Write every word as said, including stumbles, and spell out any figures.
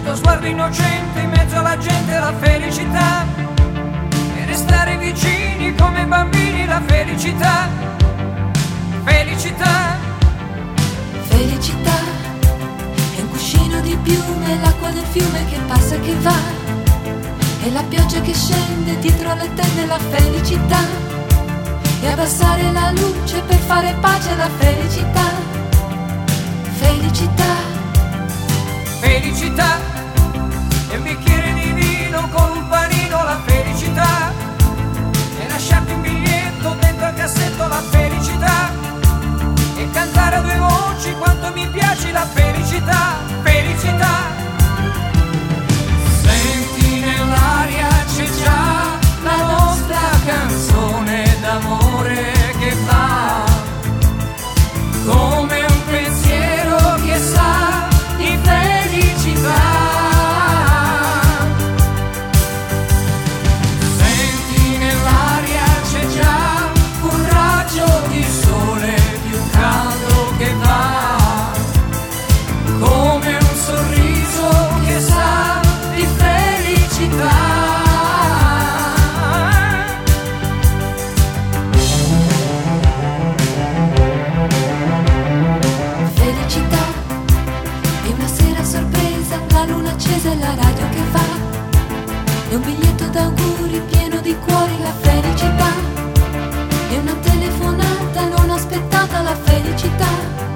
lo sguardo innocente in mezzo alla gente, la felicità, e restare vicini come bambini, la felicità, felicità. Felicità è un cuscino di piume, l'acqua del fiume che passa e che va, e la pioggia che scende dietro le tende, la felicità, e abbassare la luce per fare pace, la felicità, felicità, felicità, e un bicchiere di vino con un panino, la felicità, e lasciarti un biglietto dentro al cassetto, la felicità, e cantare a due voci quanto mi piace, la felicità, felicità. Senti nell'aria c'è già la nostra canzone d'amore che va come un pensiero che sa di felicità. Senti nell'aria c'è già un raggio di sole più caldo che va come un sorriso che sa di felicità. felicità, è una sera sorpresa, la luna accesa e la radio che va, è un biglietto d'auguri pieno di cuori, la felicità, è una telefonata non aspettata, la felicità,